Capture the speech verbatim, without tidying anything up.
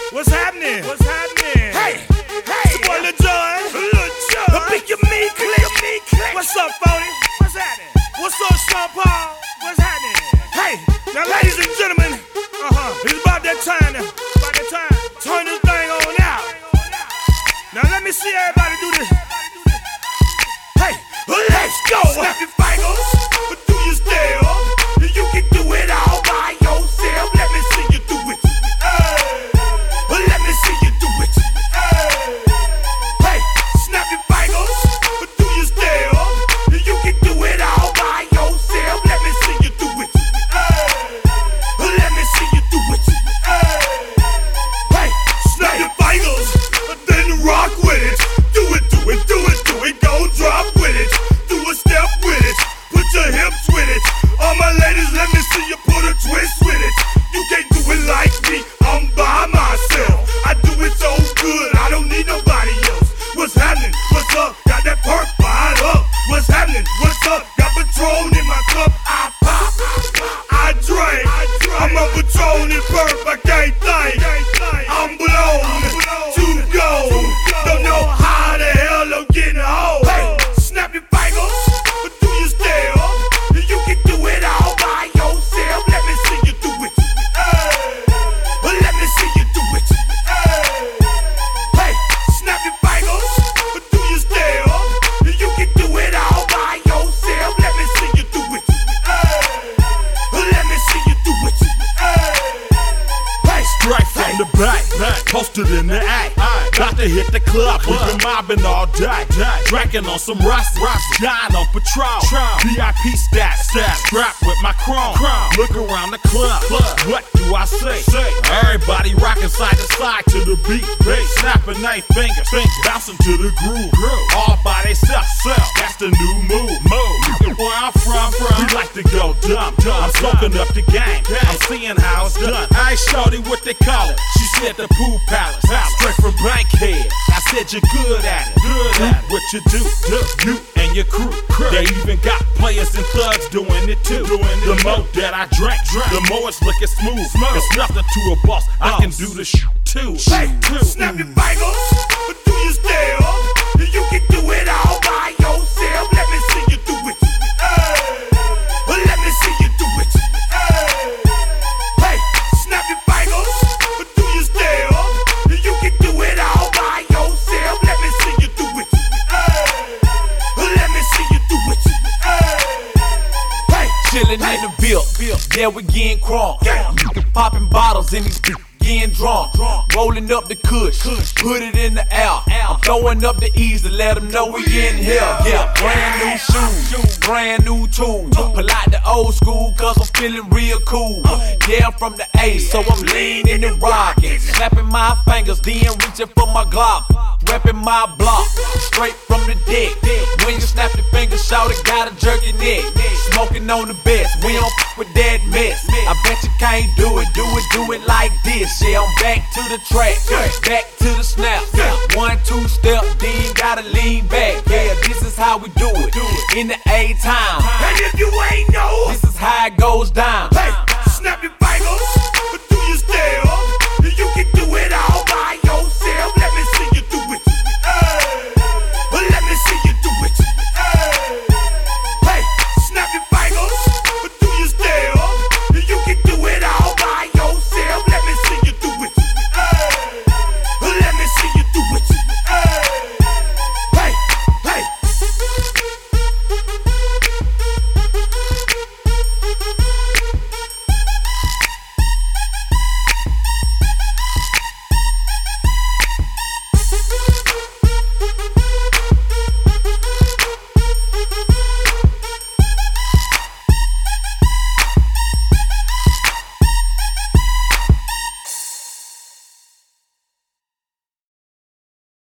What's happening? What's happening? Hey, hey, it's your boy Lil Jon. Lil Jon. The Big Me Click. What's up, Phony? What's happening? What's up, Sean Paul? What's happening? Hey, now, ladies and gentlemen, uh-huh, it's about that time. Now. About that time. Turn this thing on out. Now let me see everybody do this. Hey, let's go. Snap your fingers, but do you still? You can do it all by yourself. Let me see you do it. Hey, let me see you do it. Hey, hey, snap your fingers, but do you still? You can do it all by yourself. Let me see you do it. Hey, let me see you do it. Hey, hey, snap your fingers, then rock with it. Do it, do it, do it, do it. Go drop with it. Do a step with it. Put your hips with it. All my ladies, let me see you put a twist with it. You can't do it like me, I'm by myself. I do it so good, I don't need nobody else. What's happening? What's up? Got that perk fired up. What's happening? What's up? Got Patron in my cup. I pop, I drink. I'm a Patron and perk, I can't think. I'm blown to go. Don't know how the hell I'm getting home. Hey, snap your fingers, but do you still? You can do it all by yourself. Let me see you do it. Hey, let me see you do it. Hey, hey, snap your fingers, but do you still? You can do it all by yourself. Let me see you do it. Hey, let me see you do it. Hey, hey, straight from the back, posted in the act. Got to hit the club, we've been mobbing all day. Drinking on some rust, dying on Patron. V I P stats, strapped with my chrome. Look around the club, what do I say? Everybody rocking side to side to the beat. Snapping their fingers, bouncing to the groove. All by themselves, that's the new move. Where I'm from, we like to go dumb. I'm soaking up the game, I'm seeing how it's done. I ain't shorty what they call it. She said the pool palace, straight from Bankhead. I said you're good at it, good at it. What you do, do, you and your crew. They even got players and thugs doing it too. The more that I drink, the more it's looking smooth. It's nothing to a boss, I can do the sh too. Hey, snap your fingers, but do you still? You can do it all by yourself. Let me see you do it. Hey, let me see you do it. Hey, hey, snap your fingers, but do you still? You can do it all by yourself. Let me see you do it. Hey, let me see you do it. Hey, hey, Chillin' in the bill, yeah, we getting crunk. Popping bottles in these bitches, getting drunk. Rolling up the kush, put it in the air. I'm throwing up the E's to let them know we in here. Yeah, brand new shoes, brand new tools. Pull out the old school cause I'm feeling real cool. Yeah, I'm from the A, so I'm leaning and rocking. Snapping my fingers, then reaching for my Glock. Reppin' my block, straight from the deck. When you snap your fingers, shout it, gotta jerk your neck. Smoking on the best, we don't f with that mess. I bet you can't do it, do it, do it like this. Yeah, I'm back to the track, back to the snap. One, two step, then gotta lean back. Yeah, this is how we do it, in the A time. and if you ain't know, This is how it goes down. hey, snap your fingers, but do you still?